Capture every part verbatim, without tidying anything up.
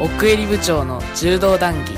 奥襟部長の柔道談義。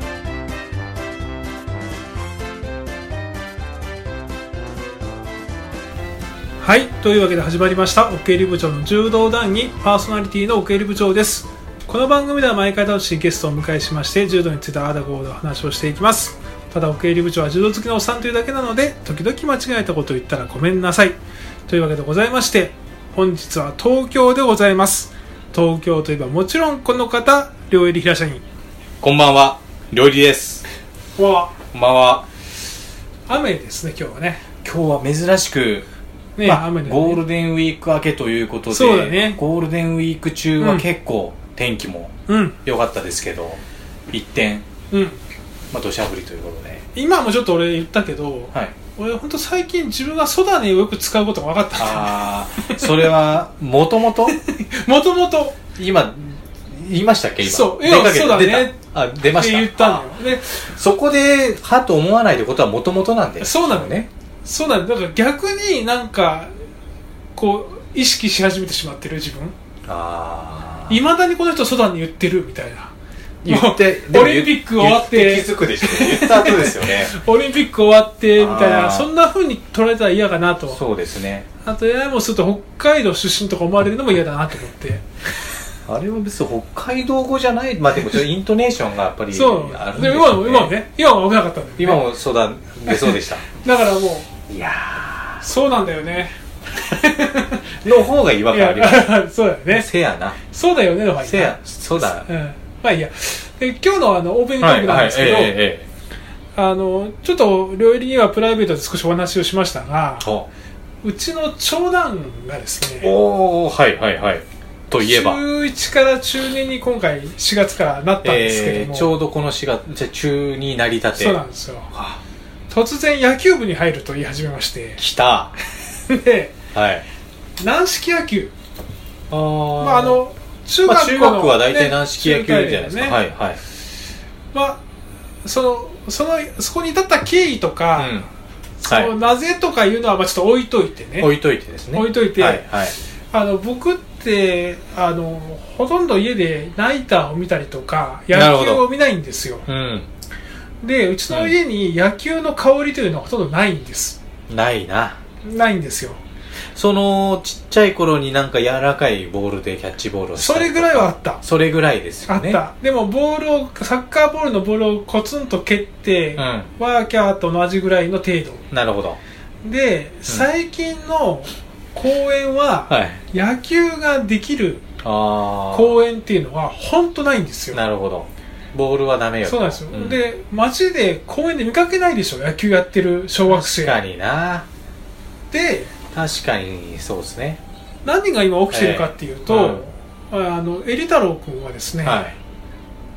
はい、というわけで始まりました奥襟部長の柔道談義。パーソナリティの奥襟部長です。この番組では毎回楽しいゲストをお迎えしまして、柔道についてあーだこーだ話をしていきます。ただ奥襟部長は柔道好きのおっさんというだけなので、時々間違えたことを言ったらごめんなさいというわけでございまして、本日は東京でございます。東京といえばもちろんこの方、両襟平社員。 こんばんは、両襟です。 わこんばんは。 雨ですね、今日はね。 今日は珍しく、 ね、 まあ雨でね、 ゴールデンウィーク明けということで、 そうだね、 ゴールデンウィーク中は結構天気も良かったですけど、うん、一転、 うんまあ、土砂降りということで、 今もちょっと俺言ったけど、 はい、 俺本当最近自分がソダネをよく使うことが分かった。 ああ、それはもともともともと今言いましたっけ？今そう、要はそうだねあ、出ましたって言ったのよ。で、 そこではと思わないってことはもともとなんですよ。そうなのね。そうなんだ。だから逆になんかこう意識し始めてしまってる自分。ああ。いまだにこの人ソダネ言ってるみたいな。 言ってオリンピック終わって気づくでしょ。言った後ですよね。 オリンピック終わってみたいな、そんな風に捉えたら嫌かなと。 そうですね。 あとややもすると北海道出身とか思われるのも嫌だなと思って。 あれは別に北海道語じゃない、まあでもちょっとイントネーションがやっぱりそうあるんですよね。 今も今もね、今も危なかったんだよね。 今もそうだ出そうでした。 だからもういやーそうなんだよね。 の方が違和感あります。 そうだよね。 せやな。 そうだよねの方がいいな。 せや、そうだ。 うん。まあいいや。で今日のあのオープニングトークなんですけど、はいはいえーえー、あのちょっと両襟にはプライベートで少しお話をしましたが、うちの長男がですね、 おーはいはいはい。といえば中いちから中にに今回しがつからなったんですけども、 えー、ちょうどこのしがつじゃ中になりたて。 そうなんですよ。はあ、突然野球部に入ると言い始めまして、 来た。 で、 はい、 軟式野球。 あー、 まああの中学校の、ね、 まあ、中学は大体軟式野球じゃないですか。ね、はいはい。 まあそのそのそこに至った経緯とか、うん、その、はい、なぜとかいうのはまあちょっと置いといてね。 置いといてですね。 置いといて、 はいはい。 あの僕ってあのほとんど家でナイターを見たりとか野球を見ないんですよ。うん、でうちの家に野球の香りというのはほとんどないんです。 ないな。 ないんですよ。 そのちっちゃい頃になんか柔らかいボールでキャッチボールをしたりとか、 それぐらいはあった。 それぐらいですよね。 あった。でもボールをサッカーボールのボールをコツンと蹴って、うん、ワーキャーと同じぐらいの程度。 なるほど。 で、うん、最近の公園は、はい、野球ができる公園っていうのは本当ないんですよ。 なるほど。ボールはダメよと。 そうなんですよ。うん、で街で公園で見かけないでしょ、野球やってる小学生。 確かにな。 で確かにそうですね。 何が今起きてるかっていうと、えーうん、あのエリ太郎君はですね、はい、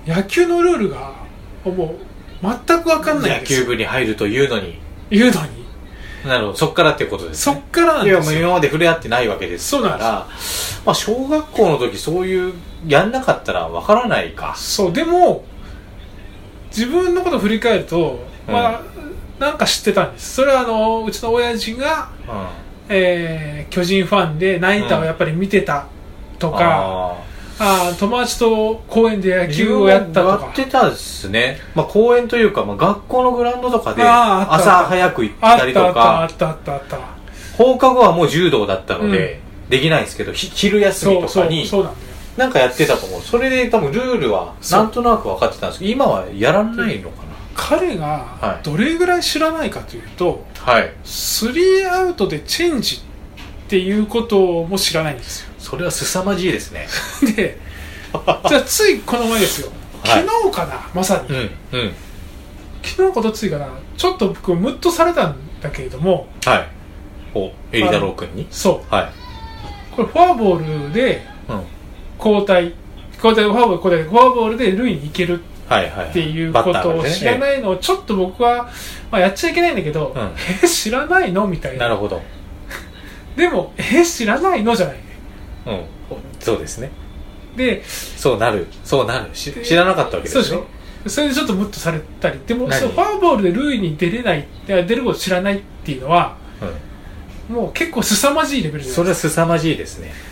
野球のルールがもう全く分かんないんですよ。 野球部に入るというのに言うのになるほど、そっからっていうことですね。 そっからなんですよ。 いやもう今まで触れ合ってないわけですから。そうなんです。まあ小学校の時そういうやんなかったら分からないか。 そう、でも自分のことを振り返ると、うん、まあなんか知ってたんです。それはあのうちの親父が、うんえー、巨人ファンでナイターをやっぱり見てたとか、うん、ああ友達と公園で野球をやったとか。 やってたですね。まあ公園というか、まあ、学校のグラウンドとかで朝早く行ったりとか。 あったあったあったあった。 放課後はもう柔道だったので、うん、できないんですけど、昼休みとかにそうそうそうなんだよ。 なんかやってたと思う。それで多分ルールはなんとなく分かってたんですけど、今はやらないのかな。 彼がどれぐらい知らないかというと、 はい、 スリーアウトでチェンジっていうことも知らないんですよ。 それは凄まじいですね。 で、じゃあついこの前ですよ。昨日かな、はい、まさに、うんうん、昨日かどついかな、ちょっと僕ムッとされたんだけれども、 はい、おエリ太郎君にそう、 はい、 これフォアボールで交代、うん、交代フォアボール交代フォアボールで塁に行けるっていうことを知らないのをちょっと僕は、まあ、やっちゃいけないんだけど、うん、え知らないのみたいな。 なるほど。 でもえ知らないのじゃないね。 うん、そうですね。 でそうなるそうなる知らなかったわけですね。 そうでしょ。それでちょっとムッとされたり。でもそうフォアボールで塁に出れない出ること知らないっていうのは、うん、もう結構凄まじいレベルじゃないですか。 それは凄まじいですね。 っ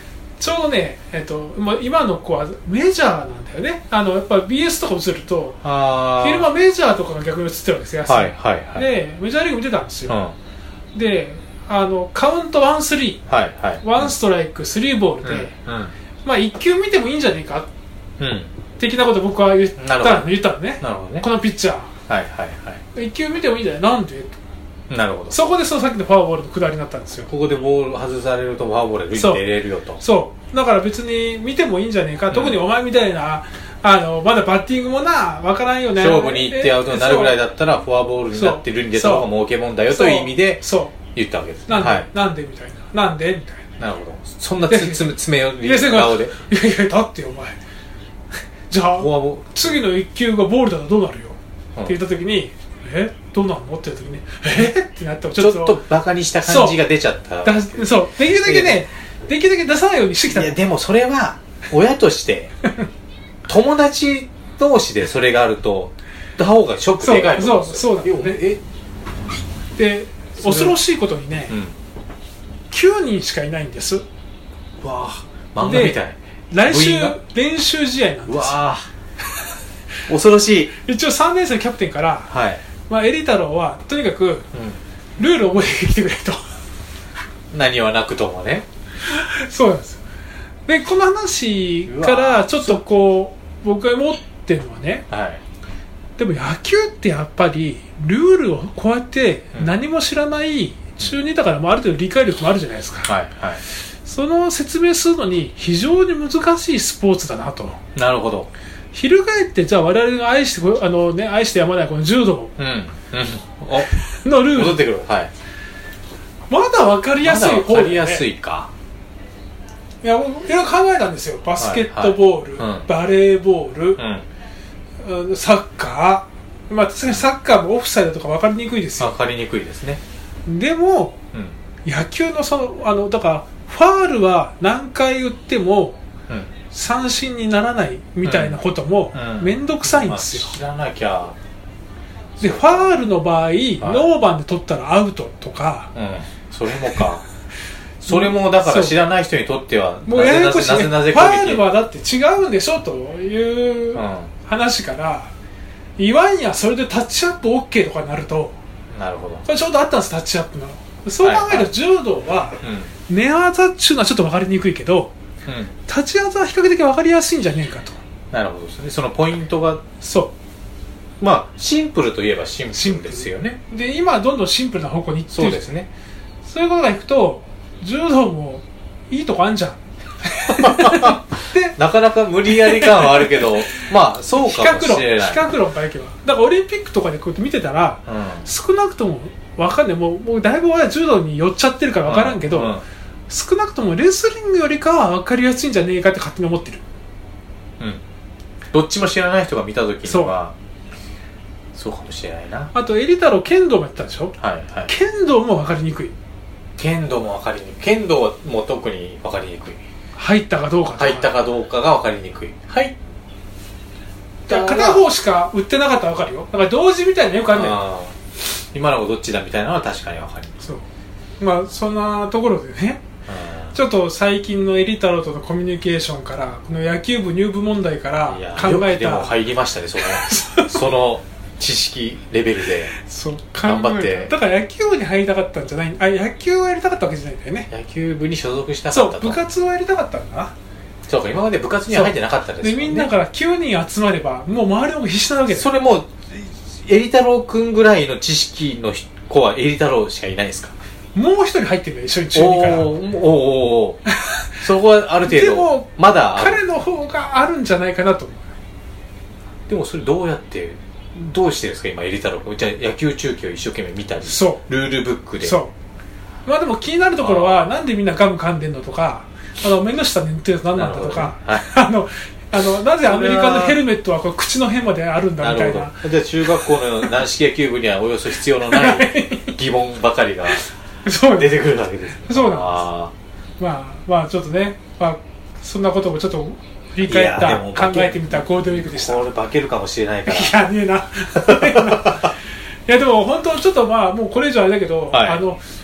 ちょうどね、えっとまあ、今の子はメジャーなんだよね。あのやっぱ ビーエス とか映るとあ昼間メジャーとかが逆に映ってるわけですよ。 はいはいはい。 でメジャーリーグ見てたんですよ、 うん、 であのカウントワンスリー、 はいはい、 ワンストライクスリーボールで、 うんうん、 まあいっ球見てもいいんじゃねえか、 うん、 的なこと僕は言ったの言ったのね。 なるほどね。 このピッチャー、 はいはいはい、 いっ球見てもいいんじゃない、なんで。 なるほど。 そこでそのさっきのフォアボールの下りになったんですよ。 ここでボール外されるとフォアボールで塁に出れるよと。 そう、そうだから別に見てもいいんじゃねえか、うん、特にお前みたいなあのまだバッティングもな分からんよね、 勝負に行ってアウトになるぐらいだったらフォアボールになって塁に出た方が儲けもんだよという意味で言ったわけです。 なんで、 はい、 なんでみたいな、なんでみたいな。 なるほど。そんなつつ詰め寄り顔で、いやいやだってお前じゃあ次のいっ球がボールだとどうなるよ、うん、って言った時にえどうなんのって言った時にえってなってもちょっとちょっとバカにした感じが出ちゃった。 そう、そうできるだけね、できるだけ出さないようにしてきた。 いやでもそれは親として友達同士でそれがあるとた方がショックでかいと思うんですよ。 そうそうそうだね。えで恐ろしいことにね、うん、きゅうにんしかいないんです。 わあ漫画みたい。 来週練習試合なんです。 わあ恐ろしい。 一応さんねん生のキャプテンから、 はい、まあ、エリ太郎はとにかく、うん、ルールを覚えてきてくれと何はなくともね。 そうなんですよ。でこの話からちょっとこう僕が思ってるのはね、はい、でも野球ってやっぱりルールをこうやって何も知らない中にだからもある程度理解力もあるじゃないですか、はいはい、その説明するのに非常に難しいスポーツだなと。 なるほど。 翻ってじゃあ我々が愛してあの、ね、愛してやまないこの柔道のルール、 戻ってくる、はい、 まだ分かりやすい方で、ね、 まだ分かりやすいか。 いやいろいろ考えたんですよ。バスケットボール、はいはい、バレーボール、うん、サッカー、まあ、サッカーもオフサイドとか分かりにくいですよ。 分かりにくいですね。 でも、うん、野球のそのあのだからファールは何回打っても、うん、三振にならないみたいなことも面倒くさいんですよ、 うんうん、まあ、知らなきゃ。 でファールの場合、はい、ノーバンで取ったらアウトとか、 うん、それもかそれもだから知らない人にとってはもうややこしい、ね、なぜなぜファールはだって違うんでしょという話から、うん、いわんやそれでタッチアップ OK とかになると、 なるほど、 これちょうどあったんですタッチアップの。そう考えると柔道は寝技っていうのはちょっと分かりにくいけど、うん、立ち技は比較的分かりやすいんじゃねえかと。 なるほどですね。そのポイントがそうまあシンプルといえばシンプルですよね。 で今どんどんシンプルな方向に行ってる。 そうですね。 そういうことがいくと柔道もいいとこあんじゃんでなかなか無理やり感はあるけどまあそうかもしれない。 比較論からいけばだからオリンピックとかでこうやって見てたら、うん、少なくとも分かんないもう、もうだいぶ俺は柔道に寄っちゃってるから分からんけど、うんうん、少なくともレスリングよりかは分かりやすいんじゃねえかって勝手に思ってる。 うん、どっちも知らない人が見た時にはそうかもしれないな。 あとエリ太郎剣道もやったでしょ、 はいはい、 剣道も分かりにくい。 剣道も分かりにくい。剣道はもう特に分かりにくい。 入ったかどうかとか入ったかどうかが分かりにくい。はい片方しか売ってなかったら分かるよ。だから同時みたいなよくあるんだよ。 今のどっちだみたいなのは確かに分かります。 そうまあそんなところでね、ちょっと最近のエリ太郎とのコミュニケーションからこの野球部入部問題から考えた。 でも入りましたねそのその知識レベルでそう頑張ってだから野球部に入りたかったんじゃないあ野球をやりたかったわけじゃないんだよね。 野球部に所属したかったと。 そう部活をやりたかったんだな。 そうか今まで部活には入ってなかったですもんね。 でみんなからきゅうにん集まればもう周りも必死なわけで。 それもエリ太郎くんぐらいの知識の子はエリ太郎しかいないですか。 もう一人入ってるんだよ一緒に中にから。 おーおーそこはある程度でもまだ彼の方があるんじゃないかなと思う。 でもそれどうやってどうしてですか今エリ太郎君。じゃあ野球中継を一生懸命見たりそうルールブックで。 そうまあでも気になるところはなんでみんなガム噛んでんのとかあの目の下に塗ってるの何なんだとか、ねはい、あのあのなぜアメリカのヘルメットはこう口の辺まであるんだみたいな。 なじゃあ中学校の軟式野球部にはおよそ必要のない疑問ばかりが出てくるわけです。 そうなんです。あまあまあちょっとね、まあ、そんなこともちょっと振り返った考えてみたゴールデンウィークでした。 これ化けるかもしれないからいやねえないやでも本当ちょっとまあもうこれ以上あれだけど、はい、あの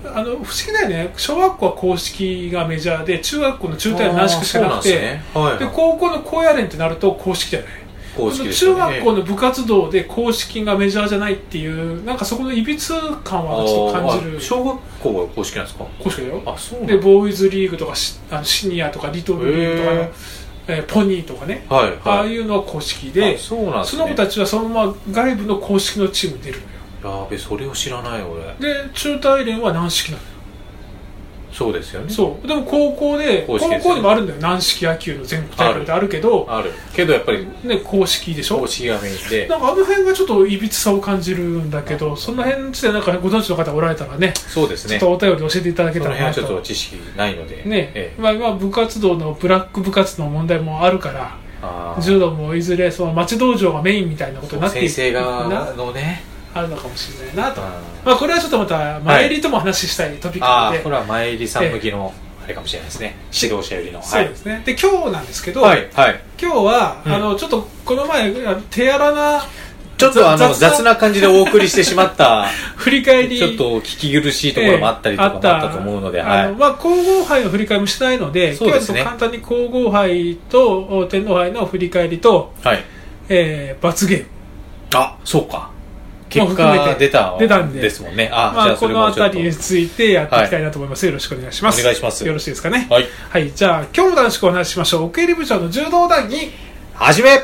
あの不思議だよね。小学校は硬式がメジャーで、中学校の中大は軟式しかなくて、で、ねはいはい、高校の高野連ってなると硬式じゃない。公式ですよね、中学校の部活動で硬式がメジャーじゃないっていうなんかそこのいびつ感はちょっと感じる。 小学校は公式なんですか？ 公式だよ。 あ、そうなんでボーイズリーグとかあのシニアとかリトルリーグとかの、えー、ポニーとかね、はいはい、ああいうのは公式で、そうなんですね、その子たちはそのまま外部の公式のチームに出るのよ。 やべ、それを知らない俺。 で中大連は軟式なのよ。 そうですよね。 そうでも高校で高校にもあるんだよ。軟式野球の全国大会ってあるけどあるけどやっぱりね公式でしょ。 公式がメインでなんかあの辺がちょっといびつさを感じるんだけど、その辺についてなんかご存知の方おられたらね、 そうですね、 ちょっとお便り教えていただけたらなと。 その辺はちょっと知識ないのでね、ええ、まあ今部活動のブラック部活の問題もあるから、あ柔道もいずれその町道場がメインみたいなことになっていく先生側のねあるのかもしれないなと。あまあこれはちょっとまた前入りとも話したいトピックなので、 はい、あこれは前入りさん向きの、ええあれかもしれないですね。指導者よりの。 そうですね。はい、で今日なんですけど、 はいはい、 今日は、うん、あのちょっとこの前手荒なちょっとあの雑な感じでお送りしてしまった振り返りちょっと聞き苦しいところもあったりとかもあったと思うので、えーはい、あのまあ皇后杯の振り返りもしてないので、そうですね、今日は簡単に皇后杯と天皇杯の振り返りと、はいえー、罰ゲーム。 あ、そうか。結果出た出たんでですもんね。あ、 まあ、 じゃあそれもこのあたりについてやっていきたいなと思います。はい、よろしくお願いします。 お願いします。 よろしいですかね。 はい。 はい、じゃあ今日も楽しくお話ししましょう。奥入部長の柔道談義始め。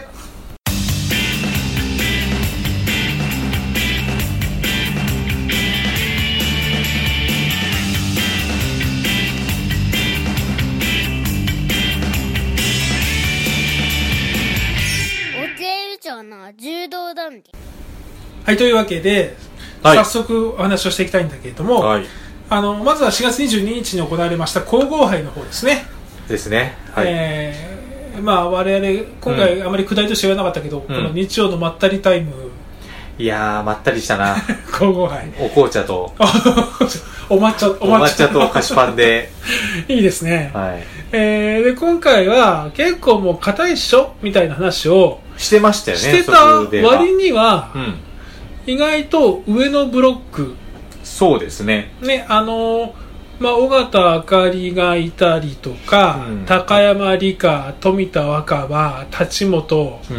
柔道談義。はい、というわけで、はい、早速お話をしていきたいんだけれども、はい、あのまずはしがつにじゅうににちに行われました皇后杯の方ですね。 ですね。はい、 えー、まあ我々今回あまり下りとして言わなかったけど、うん、この日曜のまったりタイム、 いやーまったりしたな。 皇后杯。 お紅茶とお抹茶、 お抹茶と菓子パンでいいですね。 はい。 えー、で今回は結構もう硬いっしょみたいな話をしてましたよね。 してた割には、うん、意外と上のブロック、 そうですね。 ね、あのまあ尾形あかりがいたりとか、うん、高山理香、富田若葉、立本、うん、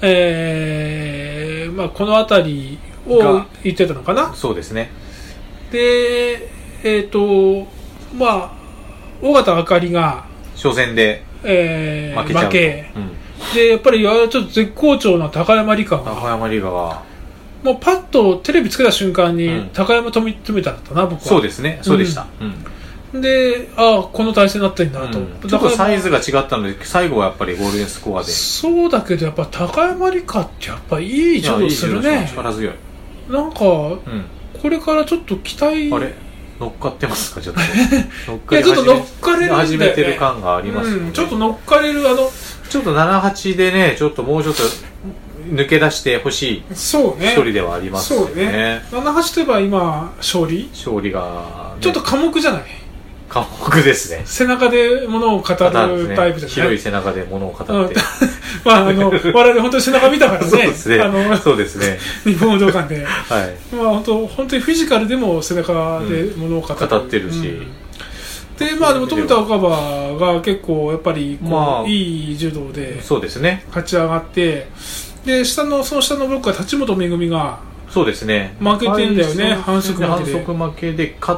えー、まあこの辺りを言ってたのかな。 そうですね。 で、えっ、ー、とまあ尾形あかりが初戦で、 えー、負けちゃう。負け、 うんでやっぱりちょっと絶好調な高山理香が高山理香がもうパッとテレビつけた瞬間に、うん、高山富田だったな僕は。 そうですね、そうでした、 うん、でああこの体勢になってんだと、うん、 ちょっとサイズが違ったので最後はやっぱりゴールデンスコアで。 そうだけどやっぱ高山理香ってやっぱいい柔道するね。 いい力強い。 なんか、うん、これからちょっと期待あれ乗っかってますかちょっと乗っかり始めいやちょっと乗っかれるんだよね。 始めてる感がありますよね、 うん、ちょっと乗っかれるあのちょっとななはちでねちょっともうちょっと抜け出してほしい一人ではありますよね。そうね。 ななはちといえば今勝利勝利が、ね、 ちょっと寡黙じゃない。 寡黙ですね。 背中で物を語るタイプじゃない、ね、 広い背中で物を語って、 まああの我々本当に背中見たからね。 そうですね。あのそうですね。 日本武道館で、 はい、 まあ本当本当にフィジカルでも背中で物を語る、 うん、語ってるし、 うんでまあでも富田若葉が結構やっぱりこう、まあ、いい柔道でそうですね勝ち上がってで下のその下のブロックは立本めぐみがそうですね負けてんだよね。反則負けで反則負けで勝って、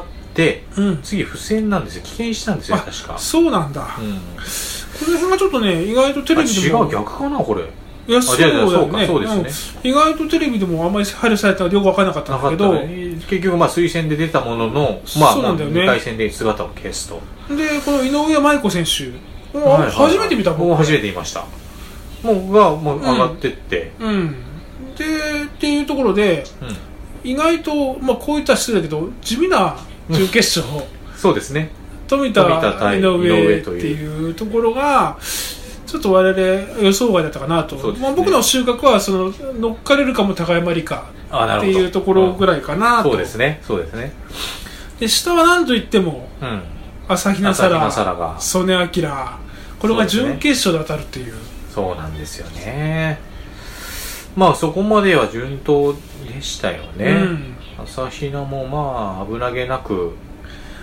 うん、次不戦なんですよ。棄権したんですよ確か。 そうなんだ、うん、この辺がちょっとね意外とテレビでも違う逆かなこれ。 いやそうだよね。 そうですね、 うん、意外とテレビでもあんまり配慮されたらよく分からなかったんだけど、 ね、結局まあ推薦で出たものの、まあ、 そうなんだよね、 にかい戦で姿を消すと。 でこの井上舞子選手、はいはい、初めて見た僕初めて見ました。もうがもう上がってって、 うん、うん、でっていうところで、うん、意外と、まあ、こういった失礼だけど地味な準決勝、うん、 そうですね富田井上っていうところがちょっと我々予想外だったかなと、ねまあ、僕の収穫はその乗っかれるかも高山理香っていうところぐらいかなと。 そうですねそうですね。 で下は何といっても、うん、朝比奈沙羅、曽根明、これが準決勝で当たるっていう。 そうなんですよね。まあそこまでは順当でしたよね、うん、朝比奈もまあ危なげなく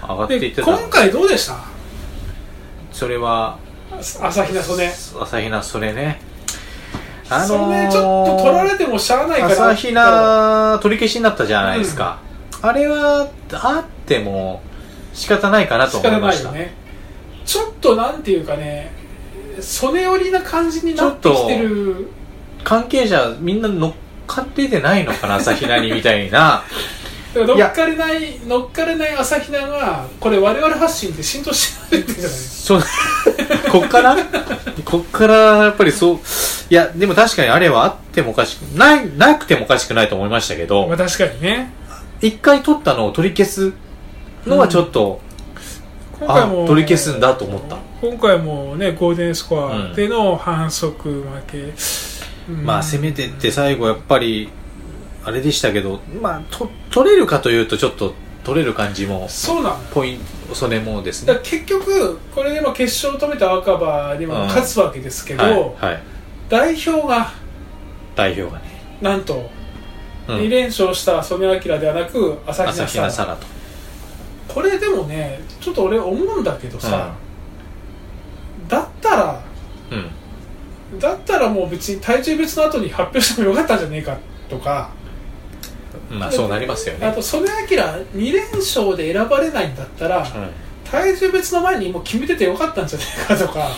上がっていってた。 今回どうでした？ それは朝比奈曽根。 朝比奈曽根ね。あのー、 それちょっと取られてもしゃあないから。 朝比奈取り消しになったじゃないですか、うん、あれはあっても仕方ないかなと思いました。 仕方ないよね。ちょっとなんていうかね、曽根寄りな感じになってきてる。 関係者みんな乗っかっててないのかな、朝比奈にみたいな。 乗っかれない乗っかれない朝比奈がこれ我々発信って浸透してないんじゃない？ そうこっからこっからやっぱりそう。いやでも確かにあれはあってもおかしくないなくてもおかしくないと思いましたけど、 まあ、確かにね。 一回取ったのを取り消すのはちょっと、うん、今回も取り消すんだと思った。 今回もねゴールデンスコアでの反則負け、 うんうん、まあ攻めてって最後やっぱりあれでしたけど、まあと取れるかというとちょっと取れる感じもそうなのポイントそれもですね。 だ結局これでまあ決勝を止めた若葉にも勝つわけですけど、うんはいはい、代表が代表がねなんとに連勝した曽根明ではなく朝比奈沙羅と。これでもねちょっと俺思うんだけどさ、うん、だったら、うん、だったらもう別に体重別の後に発表してもよかったんじゃねえかとか。 まあそうなりますよね。 あと曽根明に連勝で選ばれないんだったら、うん、体重別の前にもう決めててよかったんじゃないかとか。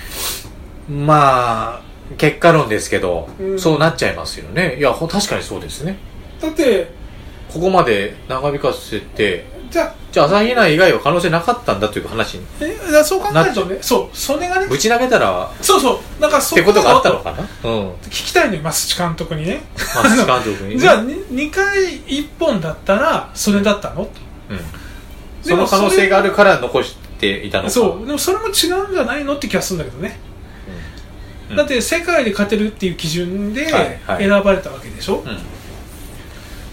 まあ結果論ですけど、うん、そうなっちゃいますよね。いや確かにそうですね。 だってここまで長引かせてじゃあじゃあ朝比奈以外は可能性なかったんだという話にえそう考えるとね、そう曽根がねぶち投げたらそうそうなんかそうってことがあったのかな、うん、 聞きたいのよ増地監督にね。 増地監督に、ね、 じゃあ に, にかいいっぽんだったら曽根だったの、うん、 その可能性があるから残していたのか。 そうでもそれも違うんじゃないのって気がするんだけどね、うん、だって世界で勝てるっていう基準で選ばれたわけでしょ、はいはいうん、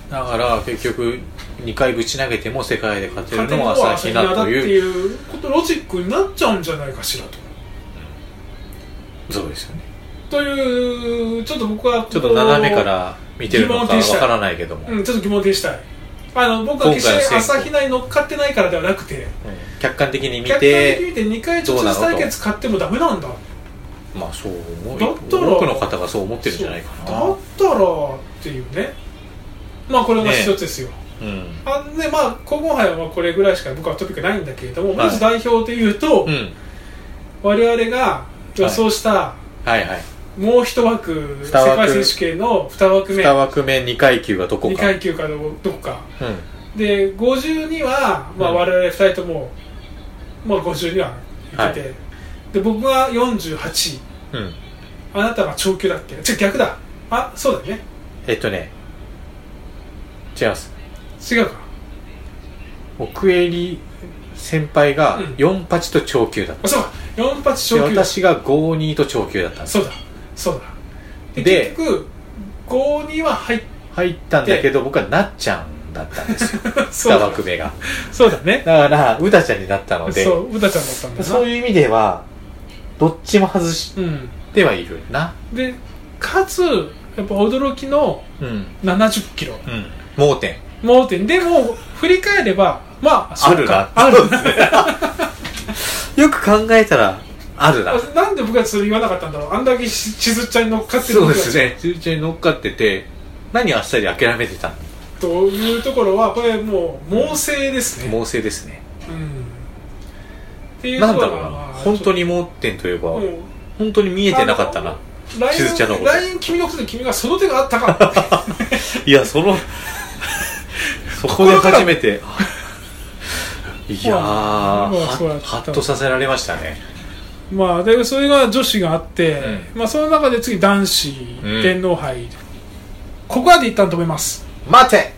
だから結局にかいぶち投げても世界で勝てるのは朝比奈というっていうことロジックになっちゃうんじゃないかしらと、 うん、そうですよね。 というちょっと僕はちょっと斜めから見てるのかわからないけども、 うん、ちょっと疑問呈したい。あの僕は決して朝比奈に乗っかってないからではなくて、うん、 客観的に見て客観的に見てにかい直接対決勝ってもダメなんだ。 まあそう思う。 だったら多くの方がそう思ってるんじゃないかな。 だったらっていうね。まあこれが一つですよ、ねうん、あでまあ皇后杯はこれぐらいしか僕はトピックないんだけれども、はい、まず代表でいうと、うん、我々が予想した、 はいはいはい、 もう一枠世界選手権のに枠目に枠目にかい級がどこかにかい級かどこか、うん、でごじゅうには、まあ、我々ふたりとも、まあ、ごじゅうにはいけて、はい、で僕がよんじゅうはちい、うん、あなたが長級だっけ。じゃ逆だ。あそうだよね。 えっとね違います。 違うか。 奥襟先輩がよんはちと長級だった、 うん、そうかよんはち長級だ。 私がごににと長級だったんです。 そうだそうだ。で, で結局ごには入っ入ったんだけど僕はなっちゃんだったんですよに枠目が。 そうだね。 だからうだちゃんになったので、 そううだちゃんだったんだな。 そういう意味ではどっちも外してはいるな、 うん、でかつやっぱ驚きのななじゅっキロ、うんうん盲点盲点でも振り返ればまああるなあるよく考えたらあるな。 なんで僕はそれ言わなかったんだろう。あんだけしずっちゃんに乗っかってる。 そうですねしずっちゃんに乗っかってて何あっさり諦めてたというところはこれもう猛省ですね。 猛省ですね、うん、 っていうなんだろうな本当に盲点といえば、うん、本当に見えてなかったなしずちゃんのこと。 ライン君のことで君がその手があったかいやそのそこで初めていやー、まあ、ハッとさせられましたね。 まあでそれが女子があって、うんまあ、その中で次男子、うん、天皇杯ここまで一旦止めます。 待て